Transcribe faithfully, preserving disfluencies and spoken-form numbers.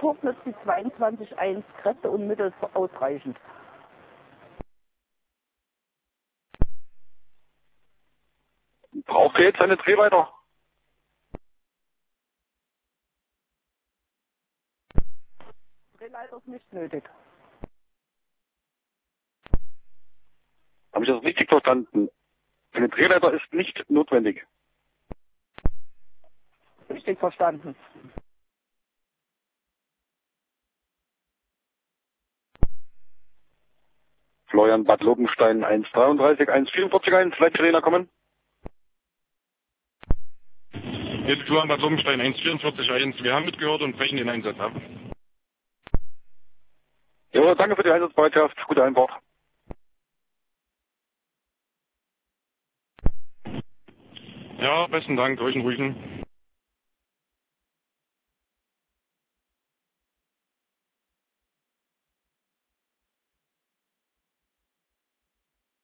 Augsburg nutzt die zweiundzwanzig eins Kräfte und Mittel ausreichend. Braucht er jetzt eine Drehleiter? Drehleiter ist nicht nötig. Habe ich das richtig verstanden? Eine Drehleiter ist nicht notwendig. Richtig verstanden. Florian Bad Lobenstein eins dreiunddreißig, eins vierundvierzig, eins, Leitstelle kommen. Jetzt Florian Bad Lobenstein eins vierundvierzig, eins. Wir haben mitgehört und brechen den Einsatz ab. Ja, danke für die Einsatzbereitschaft. Gute Einfahrt. Ja, besten Dank. Euch einen ruhigen.